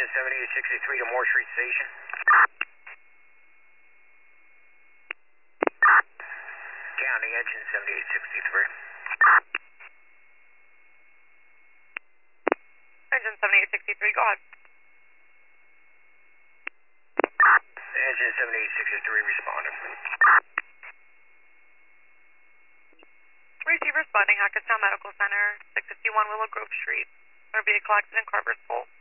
7863 to Moore Street Station. County engine 7863. Engine 7863, go ahead. Engine 7863 responding. Receive responding, Hackettstown Medical Center, 651 Willow Grove Street. There will be a collected in Carver's Pole.